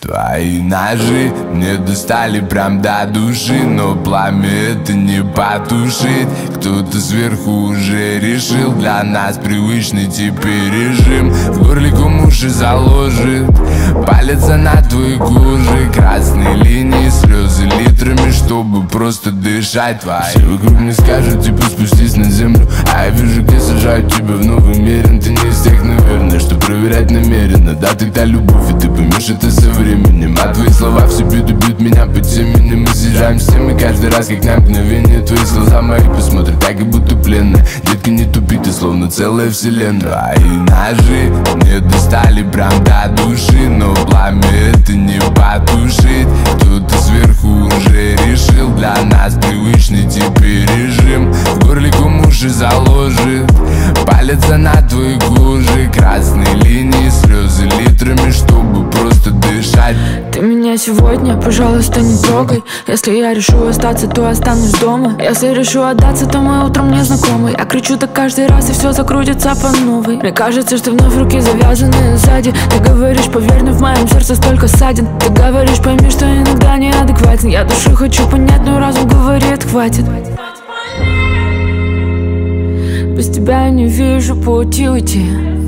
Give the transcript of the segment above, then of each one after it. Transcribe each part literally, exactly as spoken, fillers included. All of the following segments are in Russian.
Твои ножи мне достали прям до души, но пламя это не потушить. Кто-то сверху уже решил для нас привычный теперь режим. В горле ком уши заложит, палится на твоей коже. Красные линии, слезы литрами, чтобы просто дышать. Твои все вокруг мне скажут, типа спустись на землю, а я вижу, где сажают тебя в новый мир. Ты не из тех, наверное, что проверять намеренно. Да, тогда любовь, и ты поймешь это со временем. А твои слова в себе бьют меня по темени. Мы съезжаем с темы каждый раз, как на мгновение. Твои глаза мои посмотрят так, и будто пленные. Детка, не тупи, ты словно целая вселенная. Твои ножи мне достали прям до души, но пламя это не потушить. Кто-то сверху уже решил для нас привычный теперь режим. В горле ком уши заложит, палится на твоей коже. Красные линии, слезы литрами, чтобы просто дышать. Ты меня сегодня, пожалуйста, не трогай. Если я решу остаться, то останусь дома. Если решу отдаться, то мы утром не знакомы. Я кричу так каждый раз, и все закрутится по новой. Мне кажется, что вновь руки завязаны сзади. Ты говоришь, поверь, но в моем сердце столько ссадин. Ты говоришь, пойми, что иногда неадекватен. Я душой хочу понять, но разум говорит, хватит. Без тебя я не вижу пути уйти.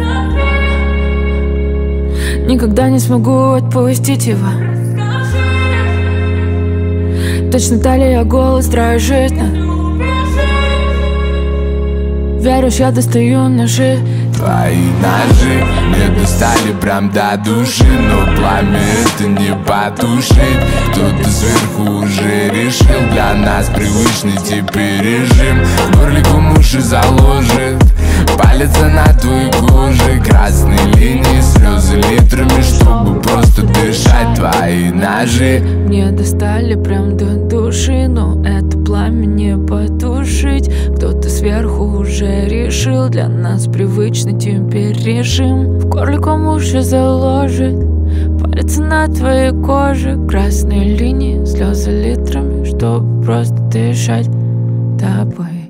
Никогда не смогу отпустить его. Точно талия, голос дрожит. Веришь, я достаю ножи. Твои ножи мне достали прям до души, но пламя это не потушить. Кто-то сверху уже решил для нас привычный теперь режим. В горле ком уши заложит, палится на твоей коже. Красные линии, слезы литрами, чтобы просто дышать. Твои ножи мне достали прям до души, но это пламя не потушить. Кто-то сверху уже решил для нас привычный теперь режим. В горле ком уши заложит, палится на твоей коже. Красные линии, слезы литрами, чтобы просто дышать тобой.